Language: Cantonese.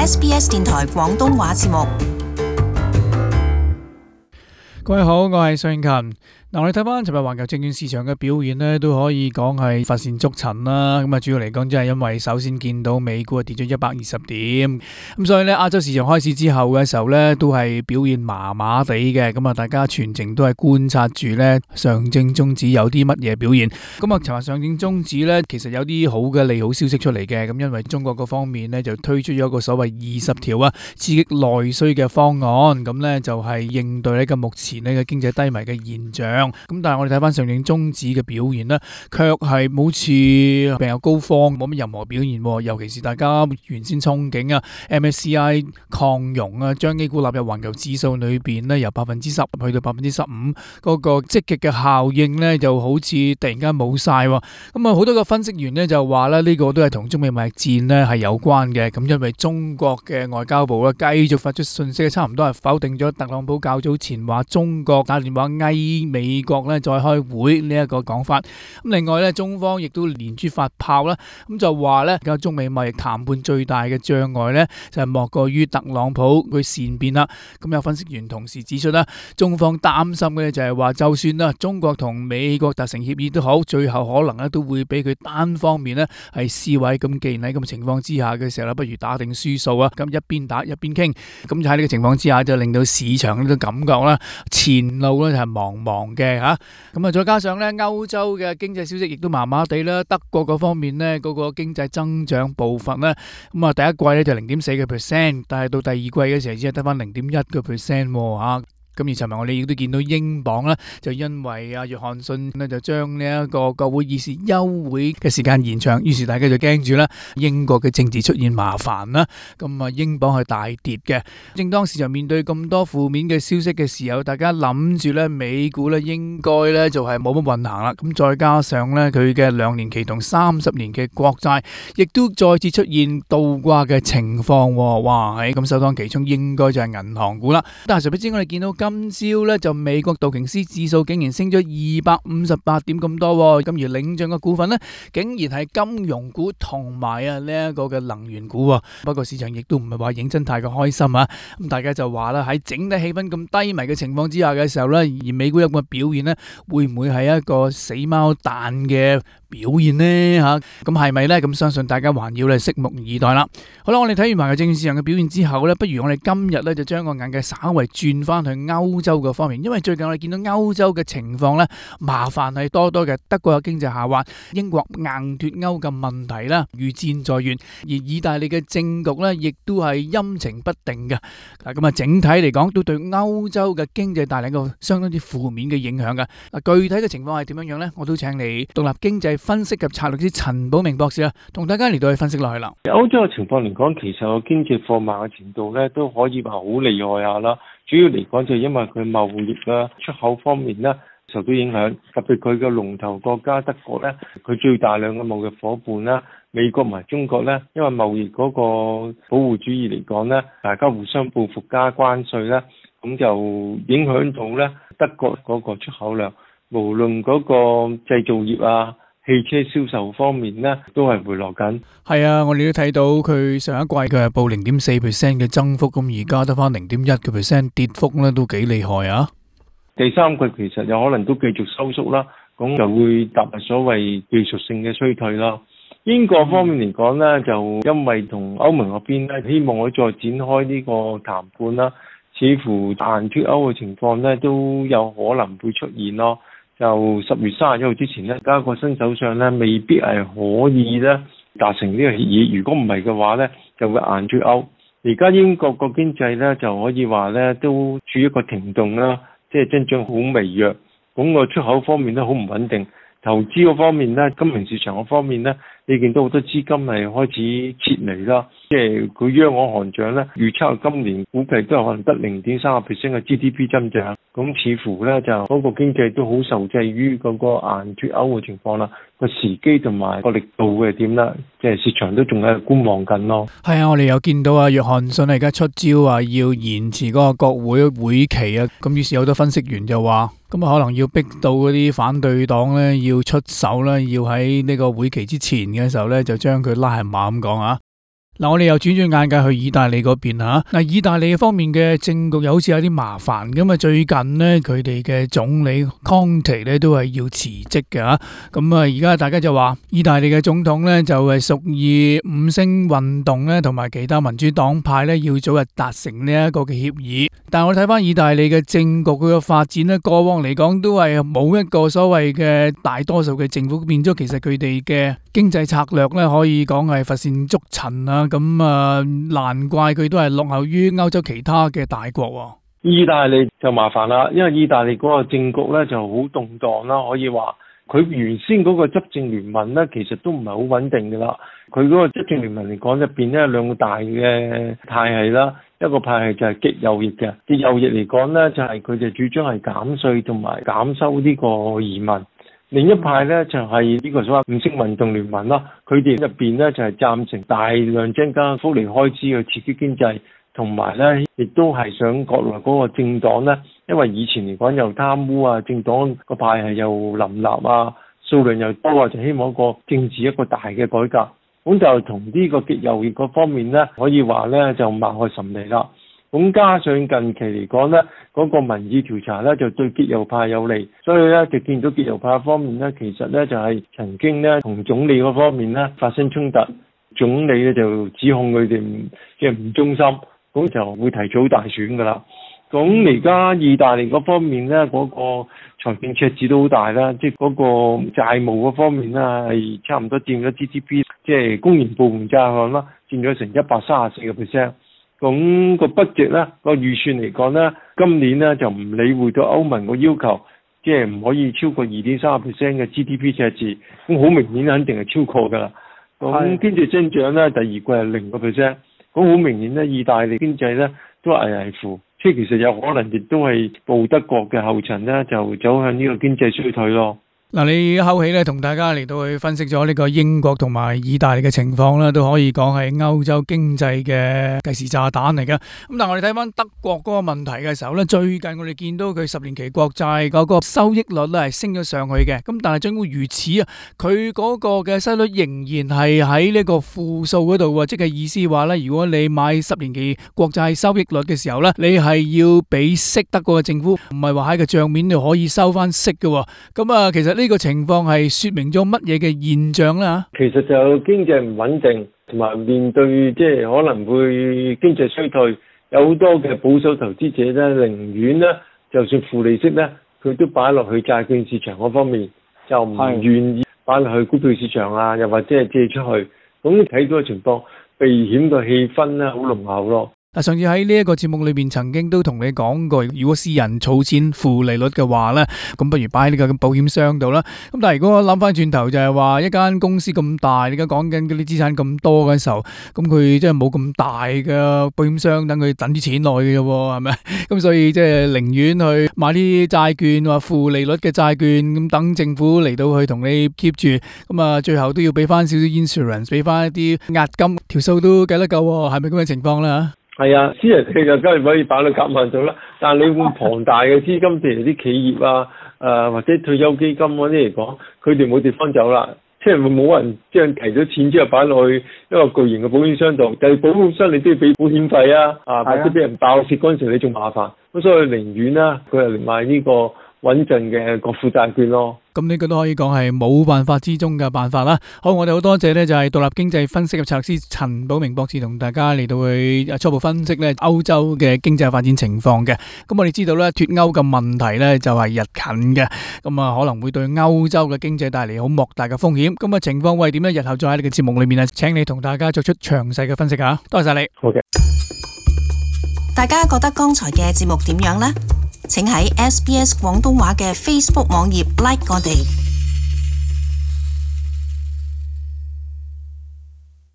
SBS 電台廣東話節目。 各位好，我係尚勤。我哋睇翻尋日環球證券市場嘅表現呢，都可以講係乏善足陳啦。咁主要嚟講，即係因為首先見到美股跌咗120點，咁所以呢，亞洲市場開市之後嘅時候呢，都係表現麻麻地嘅。咁大家全程都係觀察住呢上證綜指有啲乜嘢表現。咁尋日上證綜指呢，其實有啲好嘅利好消息出嚟嘅。咁因為中國嗰方面呢，就推出咗一個所謂20條刺激內需嘅方案，咁呢，就係應對呢個目前呢個經濟低迷嘅現象。咁但係我哋睇翻上證綜指嘅表現呢，卻係好似病入膏肓，冇乜任何表現。尤其是大家原先憧憬MSCI 擴容將 A 股納入環球指數裏邊呢，由10%去到15%，嗰個積極嘅效應呢，就好似突然間冇晒。咁好多個分析員呢，就話呢個都係同中美貿易戰呢係有關嘅。咁因為中國嘅外交部繼續發出信息，差唔多係否定咗特朗普較早前話中國打電話嗌美國咧再開會呢一個講法。咁另外咧，中方亦都連珠發炮啦，咁就話咧，而家中美貿易談判最大嘅障礙咧就係莫過於特朗普佢善變啦。咁有分析員同時指出啦，中方擔心嘅就係話，就算啦中國同美國達成協議都好，最後可能咧都會俾佢單方面咧係撕毀。咁既然喺咁嘅情況之下嘅時候咧，不如打定輸數啊！咁一邊打一邊傾，咁就喺呢個情況之下，就令到市場呢個感覺啦，前路咧就係茫茫嘅吓。咁再加上咧，歐洲嘅經濟消息亦都麻麻地啦。德國嗰方面咧，嗰個經濟增長步伐咧，咁第一季咧就0.4%，但係到第二季嘅時候只係得翻0.1%吓。咁而尋日我哋亦都見到英鎊咧，就因為約翰遜咧就將呢一個國會議事休會嘅時間延長，於是大家就驚住啦，英國嘅政治出現麻煩啦。咁英鎊係大跌嘅。正當市場面對咁多負面嘅消息嘅時候，大家諗住咧美股咧應該咧就係冇乜運行啦。咁再加上咧佢嘅2年期同30年嘅國債，亦都再次出現倒掛嘅情況。哇！咁首當其衝應該就係銀行股啦。但係殊不知我哋見到今朝咧就美國道瓊斯指數竟然升咗258點咁多，咁而領漲嘅股份呢，竟然係金融股同埋呢一個嘅能源股。不過市場亦都唔係話認真太過開心啊。咁大家就話啦，喺整體氣氛咁低迷嘅情況之下嘅時候呢，而美股有咁嘅表現呢，會唔會係一個死貓彈嘅表現呢？吓，咁係咪呢？咁相信大家還要拭目以待啦。好啦，我哋睇完環球證券市場嘅表現之後呢，不如我哋今日呢就將個眼界稍為轉翻去歐洲嘅方面，因為最近我哋見到歐洲嘅情況呢，麻煩係多多嘅。德國有經濟下滑，英國硬脫歐嘅問題啦，如箭在弦，而意大利嘅政局呢，亦都係陰晴不定嘅。咁整體嚟講，都對歐洲嘅經濟帶嚟一個相當之負面嘅影響嘅。具體嘅情況係點樣樣呢？我都請嚟獨立經濟分析及策略師陳寶明博士同大家嚟到去分析落去啦。 歐洲嘅情況嚟講，其實個經濟放慢嘅程度咧，都可以話好厲害下啦。主要嚟講就係因為佢貿易啦、出口方面咧受到影響，特別佢嘅龍頭國家德國咧，佢最大量嘅貿易夥伴啦，美國同埋中國咧，因為貿易嗰個保護主義嚟講咧，大家互相報復加關稅咧，咁就影響到咧德國嗰個出口量，無論嗰個製造業啊、汽車銷售方面咧，都係回落緊。 係啊，我哋都睇到佢上一季佢係報0.4% 嘅增幅，咁而家得翻0.1%跌幅咧，都幾厲害啊！ 第三季其實有可能都繼續收縮啦，咁就會踏入所謂技術性嘅衰退啦。英國方面嚟講咧，就因為同歐盟嗰邊咧，希望可以再展開呢個談判啦，似乎硬脫歐嘅情況咧都有可能會出現咯。就10月31號之前咧，加個新首相咧，未必係可以咧達成呢個協議。如果唔係嘅話咧，就會硬脫歐。而家英國個經濟咧就可以話咧都處於一個停頓啦，即係增長好微弱。咁個出口方面咧好唔穩定，投資嗰方面咧，金融市場嗰方面咧，你見到好多資金係開始撤離啦。即係佢央行行長咧預測今年估計都係可能得0.3% 嘅 GDP 增長。咁似乎咧就嗰個經濟都好受制於嗰個硬脫歐嘅情況啦，個時機同埋個力度嘅點啦，即係市場都仲喺度觀望緊咯。 係啊，我哋有見到約翰遜而家出招話要延遲嗰個國會會期啊，咁於是有好多分析員就話，咁可能要逼到嗰啲反對黨咧要出手啦，要喺呢個會期之前嘅時候咧就將佢拉下馬咁講啊。 嗱，我哋又轉眼界去意大利嗰邊吓。嗱，意大利方面嘅政局又好似有啲麻煩咁啊。最近呢，佢哋嘅總理 Conte 咧都係要辭職嘅吓。咁啊，而家大家就話，意大利嘅總統咧就係屬意五星運動咧，同埋其他民主黨派咧要早日達成呢一個嘅協議。但係我睇翻意大利嘅政局佢嘅發展咧，過往嚟講都係冇一個所謂嘅大多數嘅政府，變咗其實佢哋嘅經濟策略咧可以講係乏善足陳啊。咁啊，難怪佢都係落後於歐洲其他嘅大國。 意大利就麻煩啦，因為意大利嗰個政局咧就好動盪啦，可以話佢原先嗰個執政聯盟咧其實都唔係好穩定噶啦。佢嗰個執政聯盟嚟講入邊咧兩個大嘅派系啦，一個派系就係極右翼嘅，極右翼嚟講咧就係佢哋主張係減稅同埋減收呢個移民。另一派咧就係呢個所謂五星運動聯盟啦，佢哋入邊咧就係贊成大量增加福利開支去刺激經濟，同埋咧亦都係想國內嗰個政黨咧，因為以前嚟講又貪污啊，政黨個派系又林立啊，數量又多啊，就希望一個政治一個大嘅改革，咁就同呢個極右翼嗰方面咧，可以話咧就貌合神離啦。咁加上近期嚟講咧，嗰個民意調查咧就對極右派有利，所以咧就見到極右派方面咧，其實咧就係曾經咧同總理嗰方面咧發生衝突，總理咧就指控佢哋即係唔忠心，咁就會提早大選噶啦。咁而家意大利嗰方面咧，嗰個財政赤字都好大啦，即係嗰個債務嗰方面咧係差唔多佔咗 GDP， 即係公營部門債項啦，佔咗成134%。咁個budget咧個預算嚟講咧，今年咧就唔理會到歐盟個要求，即係唔可以超過2.3% 嘅 GDP 赤字，咁好明顯肯定係超過㗎啦。咁經濟增長咧第二季係0%，咁好明顯咧意大利經濟咧都係危危乎，即係其實有可能亦都係步德國嘅後塵咧，就走向呢個經濟衰退咯。 嗱，你一口氣咧同大家嚟到去分析咗呢個英國同埋意大利嘅情況啦，都可以講係歐洲經濟嘅計時炸彈嚟㗎。咁但係我哋睇翻德國嗰個問題嘅時候咧，最近我哋見到佢10年期國債嗰個收益率咧係升咗上去嘅。咁但係儘管如此啊，佢嗰個嘅息率仍然係喺呢個負數嗰度喎，即係意思話咧，如果你買10年期國債收益率嘅時候咧，你係要俾息德國嘅政府，唔係話喺個帳面度可以收翻息嘅。咁啊，其實呢個情況係說明咗乜嘢嘅現象啦？ 其實就經濟唔穩定，同埋面對即係可能會經濟衰退，有好多嘅保守投資者咧，寧願咧就算負利息咧，佢都擺落去債券市場嗰方面，就唔願意擺落去股票市場啊，又或者係借出去。咁睇到嘅情況，避險嘅氣氛咧好濃厚咯。 嗱，上次喺呢一個節目裏邊曾經都同你講過，如果私人儲錢負利率嘅話咧，咁不如擺喺呢個保險箱度啦。咁但係如果我諗翻轉頭就係話，一間公司咁大，你而家講緊嗰啲資產咁多嘅時候，咁佢即係冇咁大嘅保險箱等佢等啲錢落去嘅啫，係咪？咁所以即係寧願去買啲債券或負利率嘅債券，咁等政府嚟到去同你 keep 住，咁啊最後都要俾翻少少 insurance， 俾翻一啲押金，條數都計得夠，係咪咁嘅情況咧？ 係啊，私人企就梗係可以擺到夾萬度啦，但係你咁龐大嘅資金，譬如啲企業啊，或者退休基金嗰啲嚟講，佢哋冇地方走啦，即係冇人即係提咗錢之後擺落去一個巨型嘅保險箱度，但係保險箱你都要俾保險費啊，或者俾人爆竊嗰陣時你仲麻煩，咁所以寧願啦，佢係嚟買呢個穩陣嘅國庫債券咯。 咁呢個都可以講係冇辦法之中嘅辦法啦。好，我哋好多謝呢就係獨立經濟分析嘅策略師陳寶明博士同大家嚟到去初步分析呢歐洲嘅經濟發展情況嘅。咁我哋知道呢脫歐嘅問題呢就係日近嘅，咁啊可能會對歐洲嘅經濟帶嚟好莫大嘅風險。咁啊情況會係點呢？日後再喺呢個節目裏面啊，請你同大家作出詳細嘅分析啊。多謝晒你。 好嘅。 大家覺得剛才嘅節目點樣呢？請喺SBS 廣東話嘅 Facebook 網頁 like 我哋。